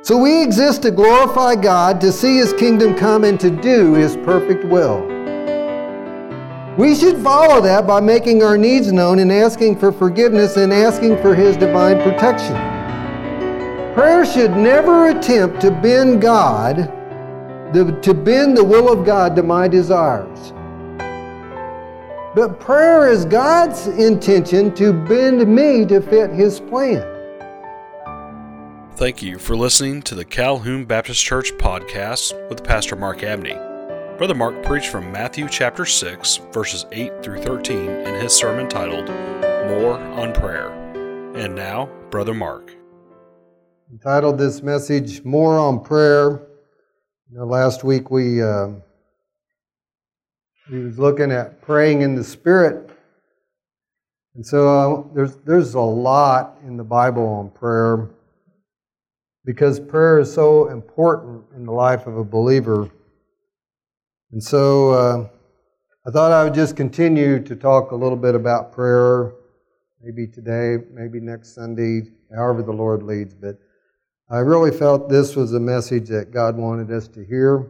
So we exist to glorify God, to see His kingdom come, and to do His perfect will. We should follow that by making our needs known and asking for forgiveness and asking for His divine protection. Prayer should never attempt to bend God, to bend the will of God to my desires. But prayer is God's intention to bend me to fit His plan. Thank you for listening to the Calhoun Baptist Church podcast with Pastor Mark Abney. Brother Mark preached from Matthew chapter 6, verses 8 through 13 in his sermon titled, More on Prayer. And now, Brother Mark. Entitled this message, More on Prayer. Last week we was looking at praying in the Spirit. And so there's a lot in the Bible on prayer, because prayer is so important in the life of a believer. And so I thought I would just continue to talk a little bit about prayer, maybe today, maybe next Sunday, however the Lord leads. But I really felt this was a message that God wanted us to hear.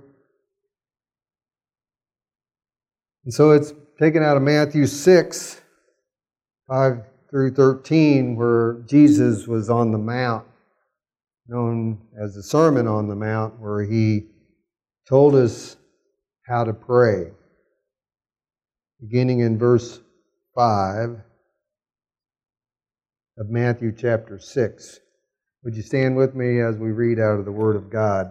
And so it's taken out of Matthew 6, 5 through 13, where Jesus was on the Mount, known as the Sermon on the Mount, where He told us how to pray. Beginning in verse 5 of Matthew chapter 6. Would you stand with me as we read out of the Word of God?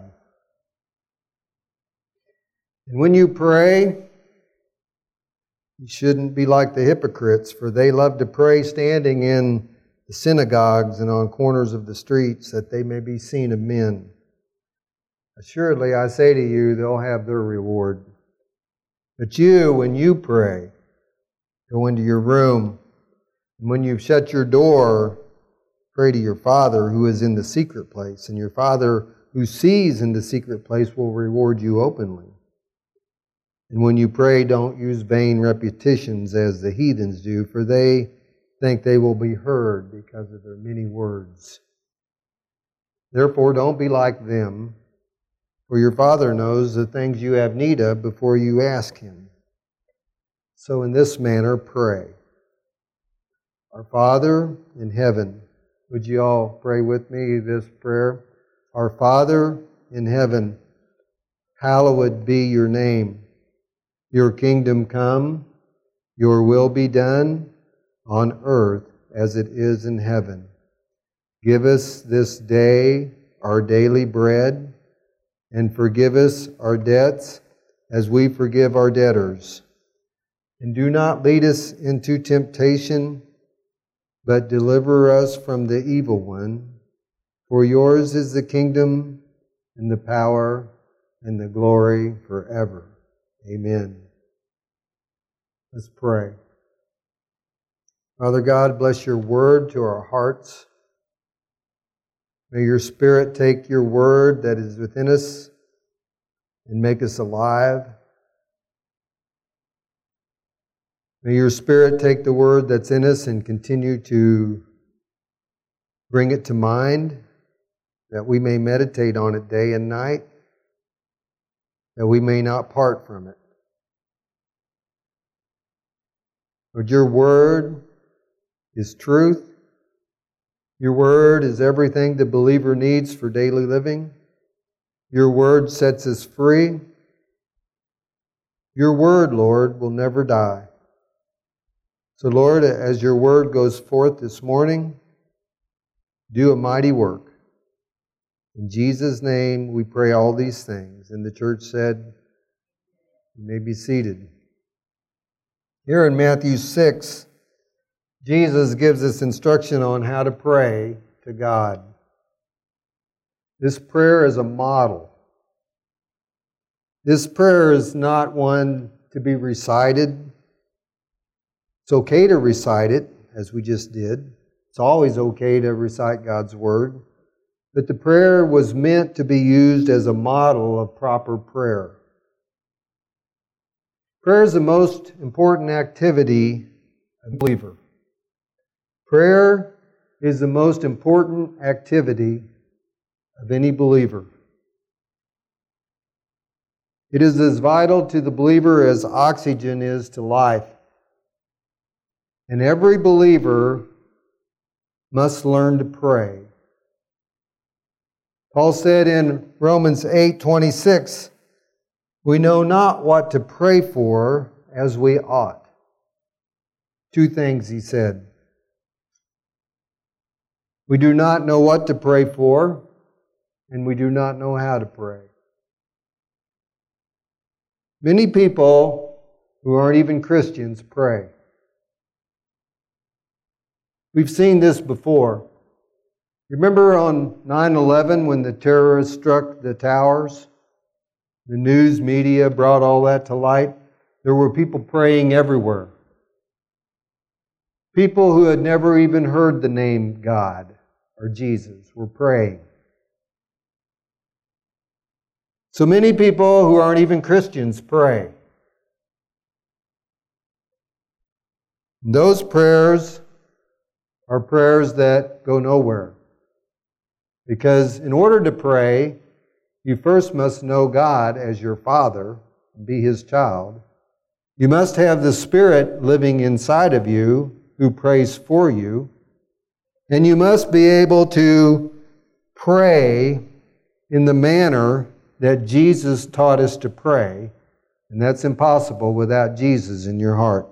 And when you pray, you shouldn't be like the hypocrites, for they love to pray standing in the synagogues and on corners of the streets, that they may be seen of men. Assuredly, I say to you, they'll have their reward. But you, when you pray, go into your room, and when you've shut your door, pray to your Father who is in the secret place, and your Father who sees in the secret place will reward you openly. And when you pray, don't use vain repetitions as the heathens do, for they think they will be heard because of their many words. Therefore, don't be like them, for your Father knows the things you have need of before you ask Him. So in this manner, pray. Our Father in heaven, would you all pray with me this prayer? Our Father in heaven, hallowed be your name. Your kingdom come, your will be done, on earth as it is in heaven. Give us this day our daily bread, and forgive us our debts as we forgive our debtors. And do not lead us into temptation, but deliver us from the evil one. For yours is the kingdom and the power and the glory forever. Amen. Let's pray. Father God, bless your word to our hearts. May your Spirit take your word that is within us and make us alive. May your Spirit take the word that's in us and continue to bring it to mind, that we may meditate on it day and night, that we may not part from it. Lord, your word is truth. Your word is everything the believer needs for daily living. Your word sets us free. Your word, Lord, will never die. So, Lord, as your word goes forth this morning, do a mighty work. In Jesus' name, we pray all these things. And the church said, you may be seated. Here in Matthew 6, Jesus gives us instruction on how to pray to God. This prayer is a model. This prayer is not one to be recited. It's okay to recite it, as we just did. It's always okay to recite God's Word. But the prayer was meant to be used as a model of proper prayer. Prayer is the most important activity of a believer. Prayer is the most important activity of any believer. It is as vital to the believer as oxygen is to life. And every believer must learn to pray. Paul said in Romans 8:26, "We know not what to pray for as we ought." Two things he said. We do not know what to pray for, and we do not know how to pray. Many people who aren't even Christians pray. We've seen this before. Remember on 9/11 when the terrorists struck the towers? The news media brought all that to light. There were people praying everywhere. People who had never even heard the name God or Jesus were praying. So many people who aren't even Christians pray. Those prayers are prayers that go nowhere. Because in order to pray, you first must know God as your Father, be His child. You must have the Spirit living inside of you who prays for you. And you must be able to pray in the manner that Jesus taught us to pray. And that's impossible without Jesus in your heart.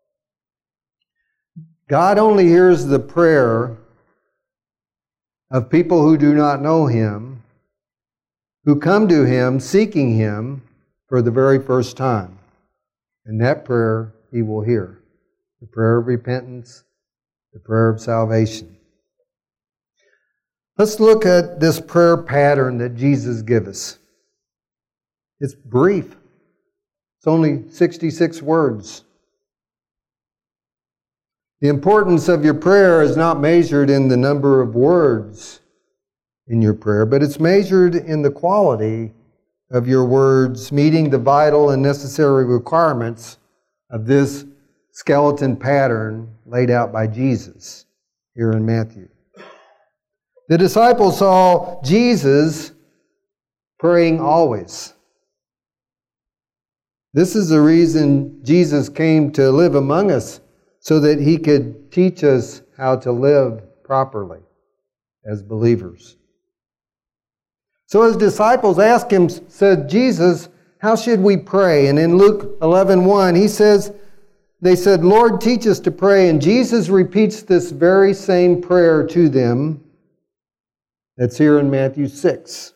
God only hears the prayer of people who do not know Him, who come to Him seeking Him for the very first time. And that prayer He will hear. The prayer of repentance, the prayer of salvation. Let's look at this prayer pattern that Jesus gives us. It's brief. It's only 66 words. The importance of your prayer is not measured in the number of words in your prayer, but it's measured in the quality of your words, meeting the vital and necessary requirements of this skeleton pattern laid out by Jesus here in Matthew. The disciples saw Jesus praying always. This is the reason Jesus came to live among us, so that He could teach us how to live properly as believers. So His disciples asked Him, said, "Jesus, how should we pray?" And in Luke 11:1, they said, "Lord, teach us to pray." And Jesus repeats this very same prayer to them that's here in Matthew 6.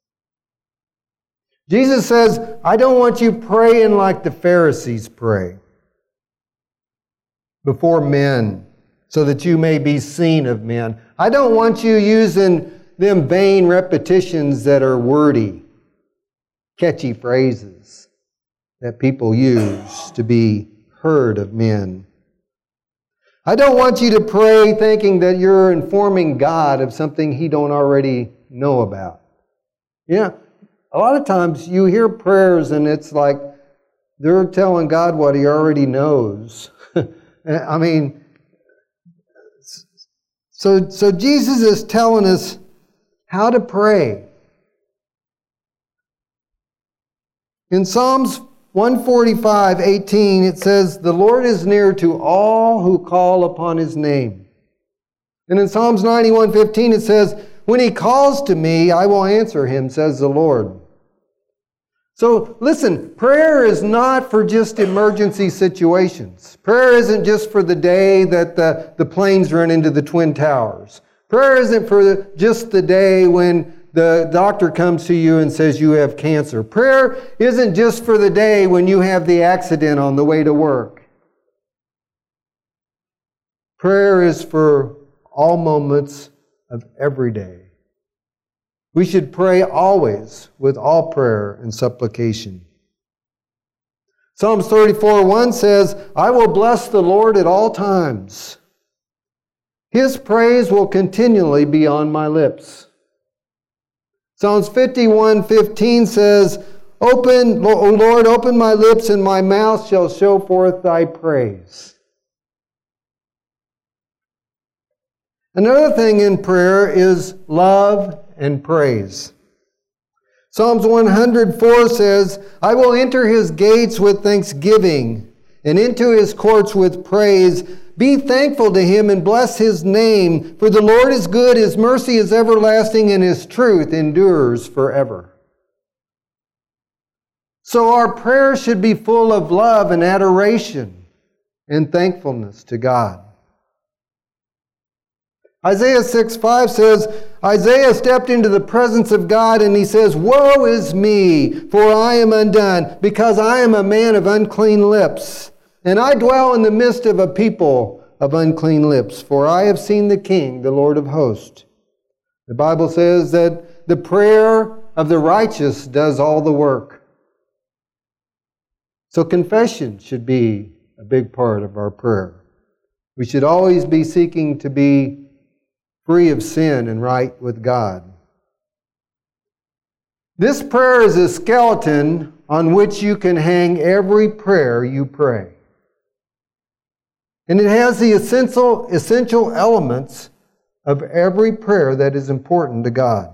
Jesus says, "I don't want you praying like the Pharisees pray before men, so that you may be seen of men. I don't want you using them vain repetitions that are wordy, catchy phrases that people use to be heard of men. I don't want you to pray thinking that you're informing God of something He don't already know about." Yeah, a lot of times you hear prayers and it's like they're telling God what He already knows. I mean, so Jesus is telling us how to pray. In Psalms 145:18, it says, "The Lord is near to all who call upon His name." And in Psalms 91:15, it says, "When he calls to me, I will answer him, says the Lord." So listen, prayer is not for just emergency situations. Prayer isn't just for the day that the planes run into the Twin Towers. Prayer isn't for just the day when the doctor comes to you and says you have cancer. Prayer isn't just for the day when you have the accident on the way to work. Prayer is for all moments of every day. We should pray always with all prayer and supplication. Psalms 34:1 says, "I will bless the Lord at all times. His praise will continually be on my lips." Psalms 51:15 says, O Lord, open my lips, and my mouth shall show forth thy praise." Another thing in prayer is love and praise. Psalms 104 says, I will enter his gates with thanksgiving and into his courts with praise. Be thankful to him and bless his name, for the Lord is good, his mercy is everlasting, and his truth endures forever. So our prayer should be full of love and adoration and thankfulness to God. Isaiah 6:5 says, Isaiah stepped into the presence of God and he says, Woe is me, for I am undone, because I am a man of unclean lips, and I dwell in the midst of a people of unclean lips, for I have seen the King, the Lord of hosts. The Bible says that the prayer of the righteous does all the work. So confession should be a big part of our prayer. We should always be seeking to be free of sin and right with God. This prayer is a skeleton on which you can hang every prayer you pray. And it has the essential elements of every prayer that is important to God.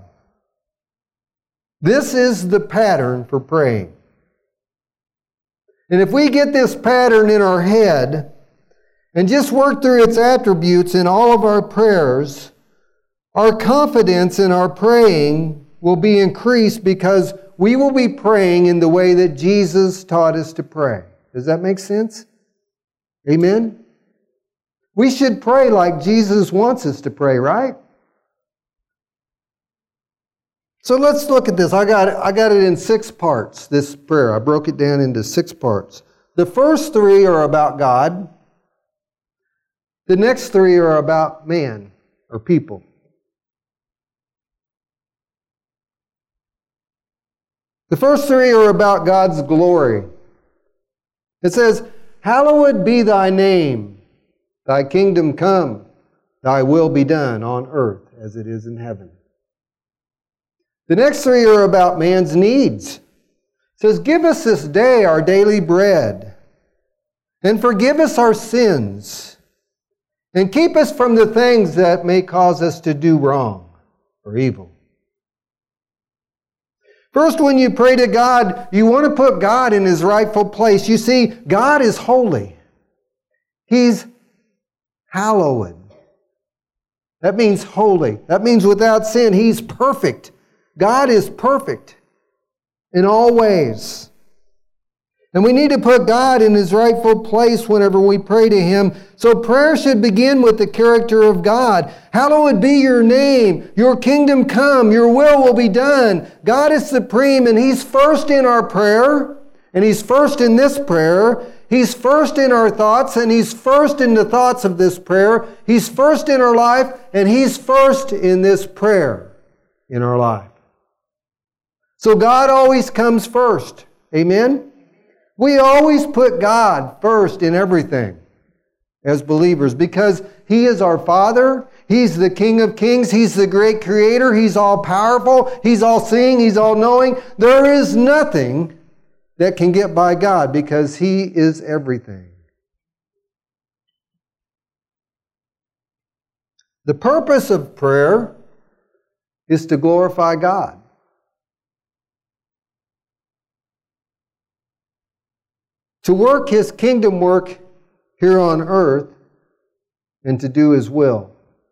This is the pattern for praying. And if we get this pattern in our head and just work through its attributes in all of our prayers, our confidence in our praying will be increased because we will be praying in the way that Jesus taught us to pray. Does that make sense? Amen? We should pray like Jesus wants us to pray, right? So let's look at this. I got it in 6 parts, this prayer. I broke it down into 6 parts. The first 3 are about God. The next 3 are about man or people. The first 3 are about God's glory. It says, Hallowed be thy name, thy kingdom come, thy will be done on earth as it is in heaven. The next 3 are about man's needs. It says, Give us this day our daily bread, and forgive us our sins, and keep us from the things that may cause us to do wrong or evil. First, when you pray to God, you want to put God in his rightful place. You see, God is holy. He's hallowed. That means holy. That means without sin. He's perfect. God is perfect in all ways. And we need to put God in his rightful place whenever we pray to him. So prayer should begin with the character of God. Hallowed be your name. Your kingdom come. Your will be done. God is supreme and he's first in our prayer. And he's first in this prayer. He's first in our thoughts and he's first in the thoughts of this prayer. He's first in our life and he's first in this prayer in our life. So God always comes first. Amen? We always put God first in everything as believers because he is our Father. He's the King of Kings. He's the great Creator. He's all powerful. He's all seeing. He's all knowing. There is nothing that can get by God because he is everything. The purpose of prayer is to glorify God. To work his kingdom work here on earth and to do his will.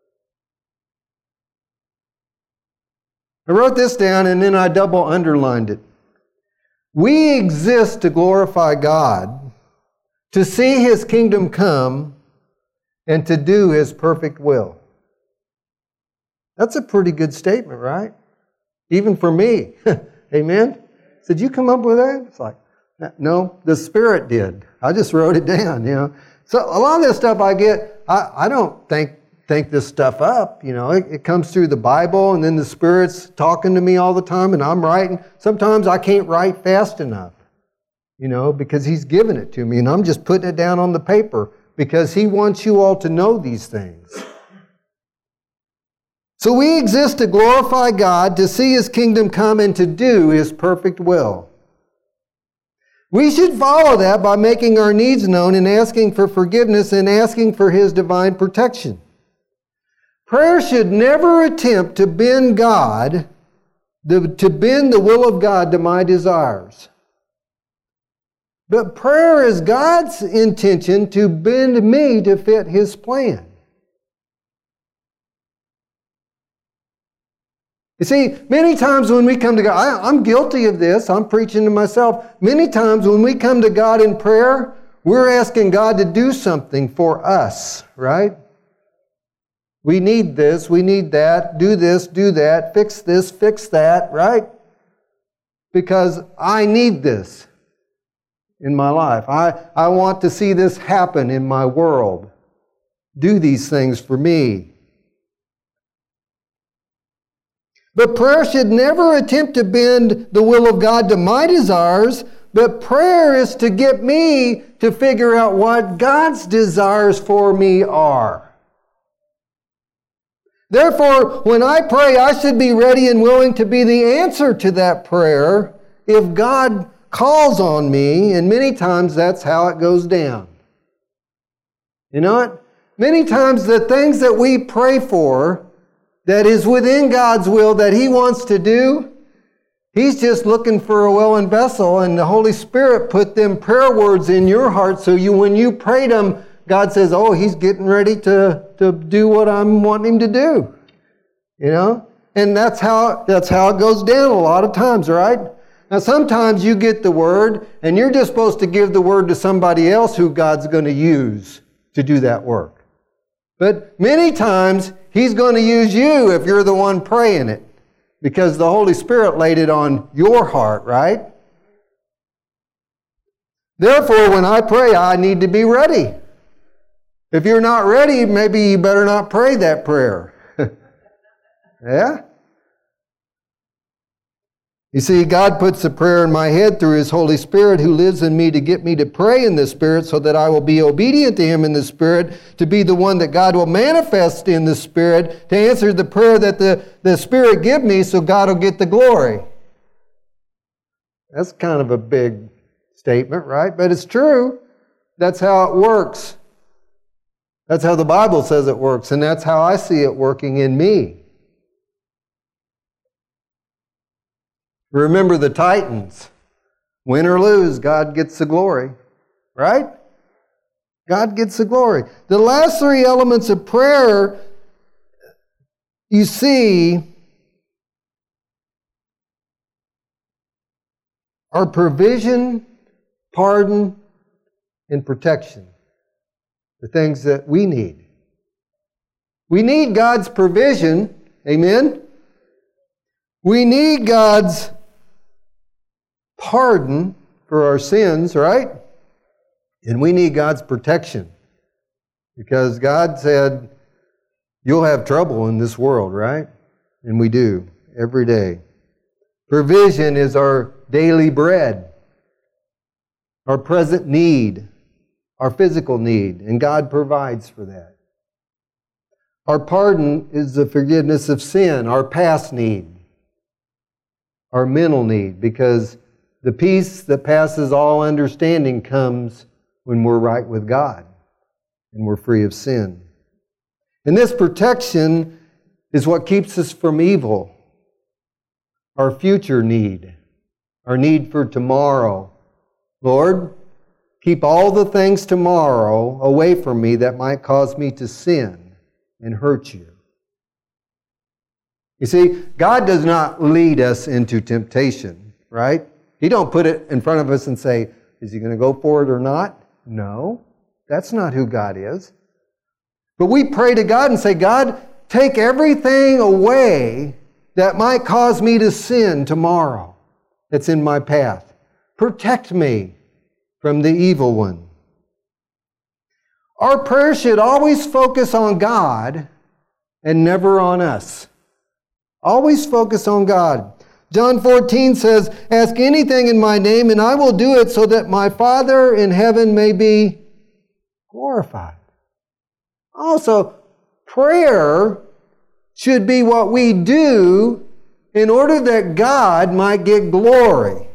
I wrote this down and then I double underlined it. We exist to glorify God, to see his kingdom come, and to do his perfect will. That's a pretty good statement, right? Even for me. Amen? Did you come up with that? It's like, no, the Spirit did. I just wrote it down, So a lot of this stuff I get, I don't think this stuff up, It comes through the Bible and then the Spirit's talking to me all the time and I'm writing. Sometimes I can't write fast enough, because he's given it to me and I'm just putting it down on the paper because he wants you all to know these things. So we exist to glorify God, to see his kingdom come and to do his perfect will. We should follow that by making our needs known and asking for forgiveness and asking for his divine protection. Prayer should never attempt to bend God, to bend the will of God to my desires. But prayer is God's intention to bend me to fit His plan. You see, many times when we come to God, I'm guilty of this, I'm preaching to myself. Many times when we come to God in prayer, we're asking God to do something for us, right? We need this, we need that, do this, do that, fix this, fix that, right? Because I need this in my life. I want to see this happen in my world. Do these things for me. But prayer should never attempt to bend the will of God to my desires, but prayer is to get me to figure out what God's desires for me are. Therefore, when I pray, I should be ready and willing to be the answer to that prayer if God calls on me, and many times that's how it goes down. You know what? Many times the things that we pray for that is within God's will that He wants to do, He's just looking for a willing vessel, and the Holy Spirit put them prayer words in your heart so when you prayed them, God says, oh, He's getting ready to do what I'm wanting Him to do. You know? And that's how it goes down a lot of times, right? Now sometimes you get the word, and you're just supposed to give the word to somebody else who God's going to use to do that work. But many times, He's going to use you if you're the one praying it, because the Holy Spirit laid it on your heart, right? Therefore, when I pray, I need to be ready. If you're not ready, maybe you better not pray that prayer. Yeah? You see, God puts the prayer in my head through His Holy Spirit who lives in me to get me to pray in the Spirit so that I will be obedient to Him in the Spirit, to be the one that God will manifest in the Spirit, to answer the prayer that the Spirit give me so God will get the glory. That's kind of a big statement, right? But it's true. That's how it works. That's how the Bible says it works, and that's how I see it working in me. Remember the Titans. Win or lose, God gets the glory. Right? God gets the glory. The last three elements of prayer, you see, are provision, pardon, and protection. The things that we need. We need God's provision. Amen? We need God's pardon for our sins, right? And we need God's protection. Because God said, you'll have trouble in this world, right? And we do, every day. Provision is our daily bread, our present need, our physical need, and God provides for that. Our pardon is the forgiveness of sin, our past need, our mental need, because the peace that passes all understanding comes when we're right with God and we're free of sin. And this protection is what keeps us from evil. Our future need, our need for tomorrow. Lord, keep all the things tomorrow away from me that might cause me to sin and hurt you. You see, God does not lead us into temptation, right? He don't put it in front of us and say, is He going to go for it or not? No, that's not who God is. But we pray to God and say, God, take everything away that might cause me to sin tomorrow that's in my path. Protect me from the evil one. Our prayer should always focus on God and never on us. Always focus on God. John 14 says, ask anything in my name and I will do it so that my Father in heaven may be glorified. Also, prayer should be what we do in order that God might get glory.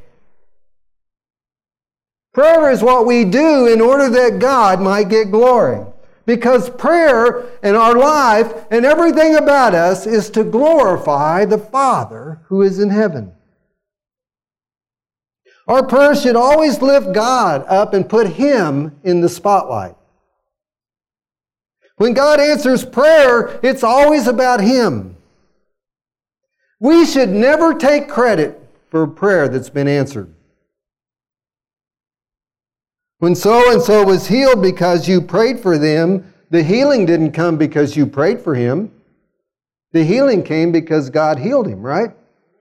Prayer is what we do in order that God might get glory. Because prayer and our life and everything about us is to glorify the Father who is in heaven. Our prayer should always lift God up and put Him in the spotlight. When God answers prayer, it's always about Him. We should never take credit for a prayer that's been answered. When so-and-so was healed because you prayed for them, the healing didn't come because you prayed for him. The healing came because God healed him, right?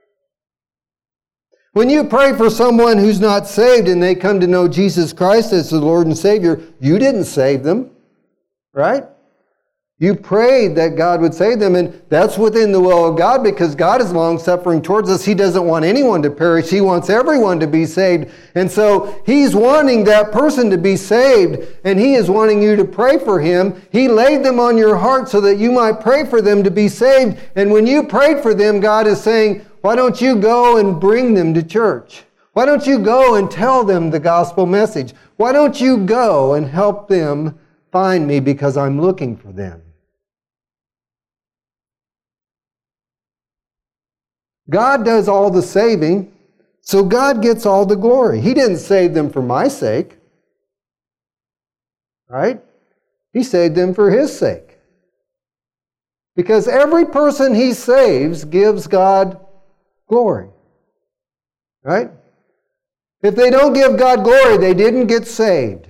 When you pray for someone who's not saved and they come to know Jesus Christ as the Lord and Savior, you didn't save them, right? You prayed that God would save them, and that's within the will of God because God is long-suffering towards us. He doesn't want anyone to perish. He wants everyone to be saved. And so He's wanting that person to be saved, and He is wanting you to pray for him. He laid them on your heart so that you might pray for them to be saved. And when you prayed for them, God is saying, why don't you go and bring them to church? Why don't you go and tell them the gospel message? Why don't you go and help them find me because I'm looking for them? God does all the saving, so God gets all the glory. He didn't save them for my sake, right? He saved them for His sake. Because every person He saves gives God glory, right? If they don't give God glory, they didn't get saved.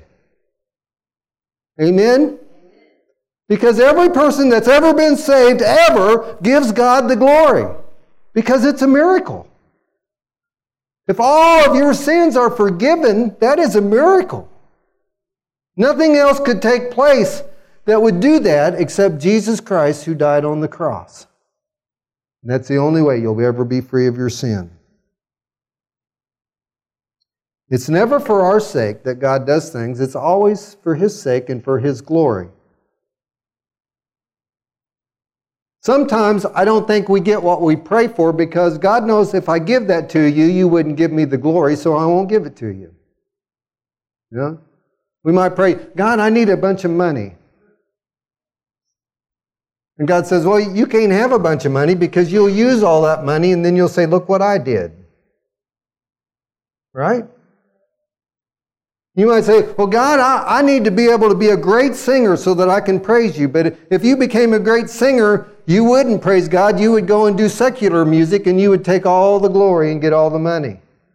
Amen? Because every person that's ever been saved ever gives God the glory. Because it's a miracle. If all of your sins are forgiven, that is a miracle. Nothing else could take place that would do that except Jesus Christ who died on the cross. And that's the only way you'll ever be free of your sin. It's never for our sake that God does things. It's always for His sake and for His glory. Sometimes I don't think we get what we pray for because God knows if I give that to you, you wouldn't give me the glory, so I won't give it to you. You know? We might pray, God, I need a bunch of money. And God says, well, you can't have a bunch of money because you'll use all that money and then you'll say, look what I did. Right? You might say, well, God, I need to be able to be a great singer so that I can praise you. But if you became a great singer, you wouldn't praise God. You would go and do secular music and you would take all the glory and get all the money.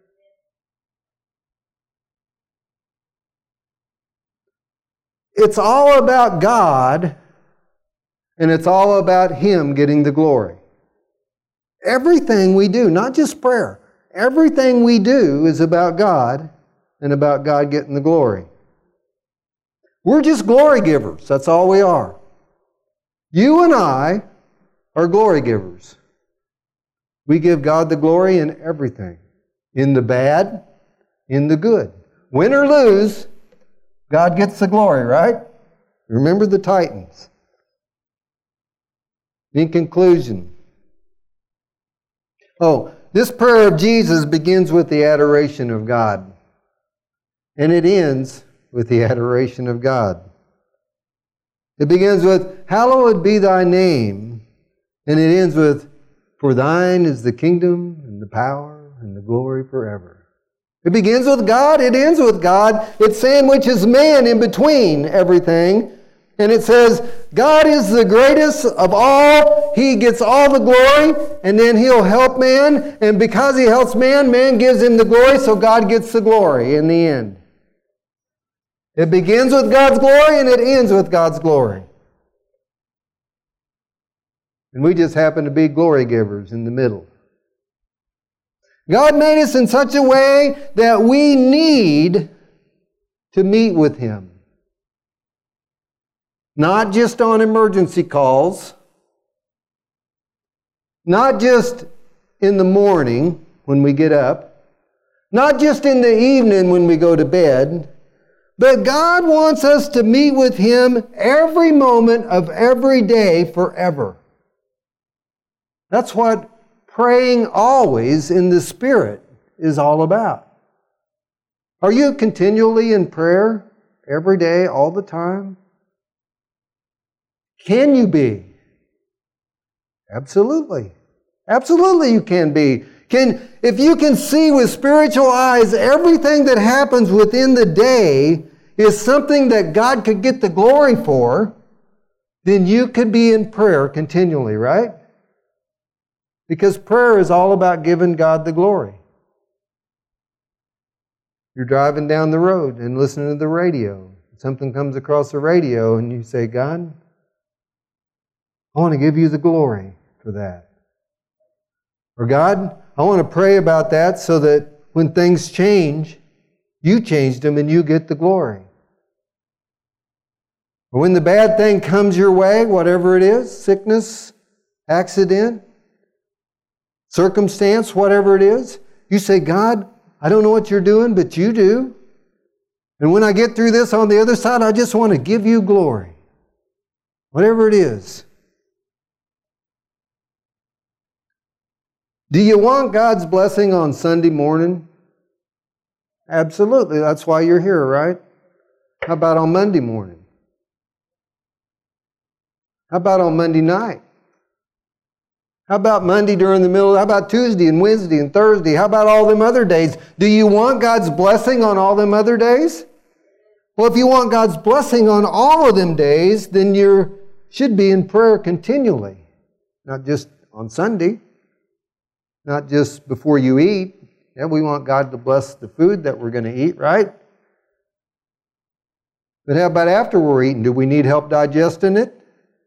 It's all about God and it's all about Him getting the glory. Everything we do, not just prayer, everything we do is about God and about God getting the glory. We're just glory givers. That's all we are. You and I are glory givers. We give God the glory in everything. In the bad, in the good. Win or lose, God gets the glory, right? Remember the Titans. In conclusion, this prayer of Jesus begins with the adoration of God. And it ends with the adoration of God. It begins with, hallowed be thy name. And it ends with, for thine is the kingdom and the power and the glory forever. It begins with God, it ends with God. It sandwiches man in between everything. And it says, God is the greatest of all. He gets all the glory, and then He'll help man. And because He helps man, man gives Him the glory, so God gets the glory in the end. It begins with God's glory, and it ends with God's glory. And we just happen to be glory givers in the middle. God made us in such a way that we need to meet with Him. Not just on emergency calls. Not just in the morning when we get up. Not just in the evening when we go to bed. But God wants us to meet with Him every moment of every day forever. That's what praying always in the Spirit is all about. Are you continually in prayer every day, all the time? Can you be? Absolutely. Absolutely you can be. If you can see with spiritual eyes everything that happens within the day is something that God could get the glory for, then you could be in prayer continually, right? Because prayer is all about giving God the glory. You're driving down the road and listening to the radio. Something comes across the radio and you say, God, I want to give you the glory for that. Or God, I want to pray about that so that when things change, you changed them and you get the glory. Or when the bad thing comes your way, whatever it is, sickness, accident, circumstance, whatever it is, you say, God, I don't know what you're doing, but you do. And when I get through this on the other side, I just want to give you glory. Whatever it is. Do you want God's blessing on Sunday morning? Absolutely. That's why you're here, right? How about on Monday morning? How about on Monday night? How about Monday during the middle? How about Tuesday and Wednesday and Thursday? How about all them other days? Do you want God's blessing on all them other days? Well, if you want God's blessing on all of them days, then you should be in prayer continually. Not just on Sunday. Not just before you eat. Yeah, we want God to bless the food that we're going to eat, right? But how about after we're eating? Do we need help digesting it?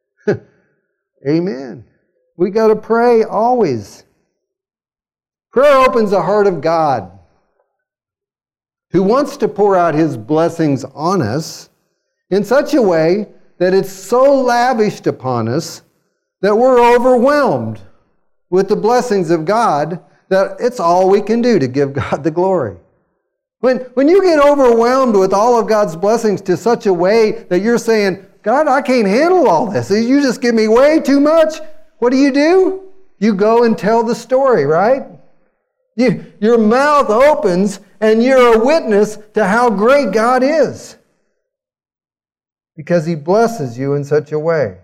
Amen. We got to pray always. Prayer opens the heart of God, who wants to pour out His blessings on us in such a way that it's so lavished upon us that we're overwhelmed with the blessings of God that it's all we can do to give God the glory. When you get overwhelmed with all of God's blessings to such a way that you're saying, God, I can't handle all this. You just give me way too much. What do? You go and tell the story, right? Your mouth opens and you're a witness to how great God is. Because He blesses you in such a way.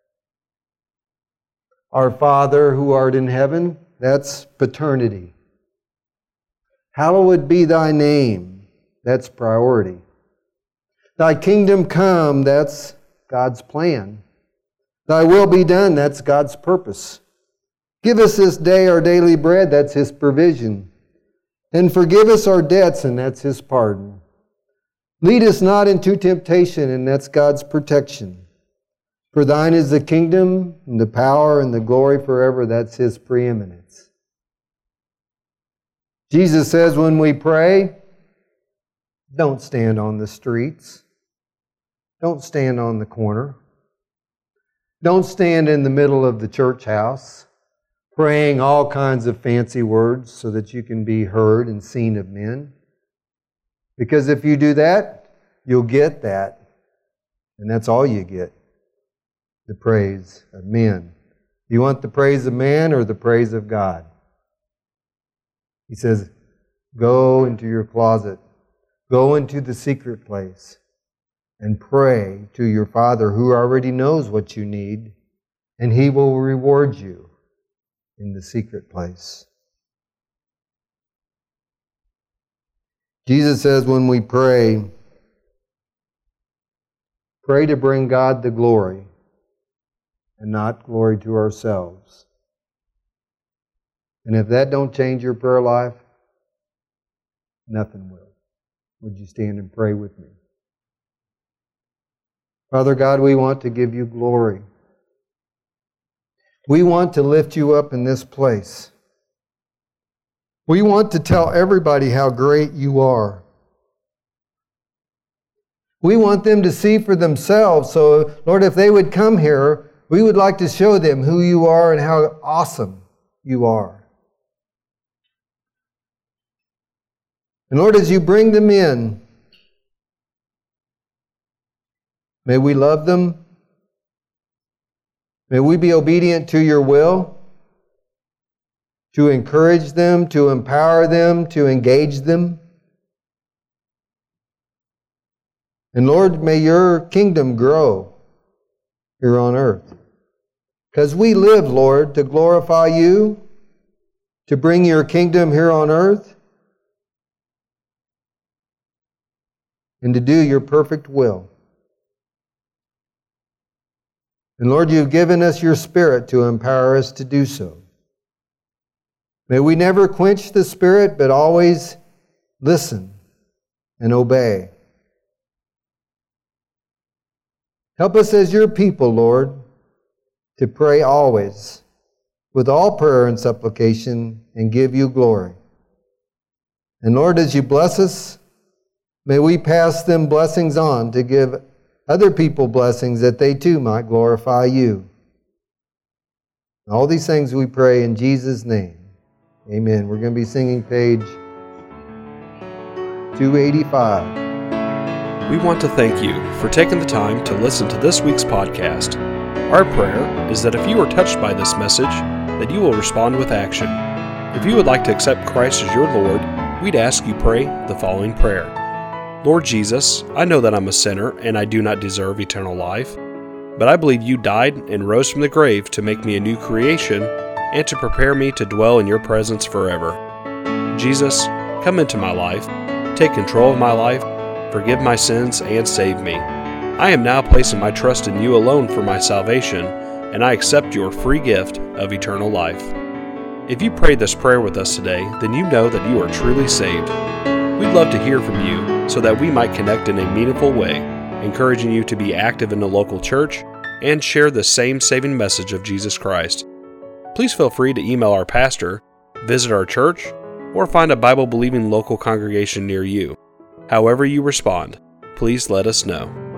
Our Father who art in heaven, that's paternity. Hallowed be thy name, that's priority. Thy kingdom come, that's God's plan. Thy will be done, that's God's purpose. Give us this day our daily bread, that's His provision. And forgive us our debts, and that's His pardon. Lead us not into temptation, and that's God's protection. For thine is the kingdom, and the power, and the glory forever, that's His preeminence. Jesus says when we pray, don't stand on the streets. Don't stand on the corner. Don't stand in the middle of the church house, praying all kinds of fancy words so that you can be heard and seen of men. Because if you do that, you'll get that. And that's all you get, the praise of men. You want the praise of man or the praise of God? He says, go into your closet. Go into the secret place and pray to your Father who already knows what you need, and He will reward you in the secret place. Jesus says when we pray to bring God the glory and not glory to ourselves. And if that don't change your prayer life, nothing will. Would you stand and pray with me? Father God, we want to give you glory. We want to lift you up in this place. We want to tell everybody how great you are. We want them to see for themselves. So, Lord, if they would come here, we would like to show them who you are and how awesome you are. And Lord, as you bring them in, may we love them. May we be obedient to your will, to encourage them, to empower them, to engage them. And Lord, may your kingdom grow. here on earth. Because we live, Lord, to glorify you, to bring your kingdom here on earth, and to do your perfect will. And Lord, you've given us your Spirit to empower us to do so. May we never quench the Spirit, but always listen and obey. Help us as your people, Lord, to pray always, with all prayer and supplication, and give you glory. And Lord, as you bless us, may we pass them blessings on to give other people blessings that they too might glorify you. All these things we pray in Jesus' name. Amen. We're going to be singing page 285. We want to thank you for taking the time to listen to this week's podcast. Our prayer is that if you are touched by this message, that you will respond with action. If you would like to accept Christ as your Lord, we'd ask you pray the following prayer. Lord Jesus, I know that I'm a sinner and I do not deserve eternal life, but I believe you died and rose from the grave to make me a new creation and to prepare me to dwell in your presence forever. Jesus, come into my life, take control of my life, forgive my sins, and save me. I am now placing my trust in you alone for my salvation, and I accept your free gift of eternal life. If you prayed this prayer with us today, then you know that you are truly saved. We'd love to hear from you so that we might connect in a meaningful way, encouraging you to be active in the local church and share the same saving message of Jesus Christ. Please feel free to email our pastor, visit our church, or find a Bible-believing local congregation near you. However you respond, please let us know.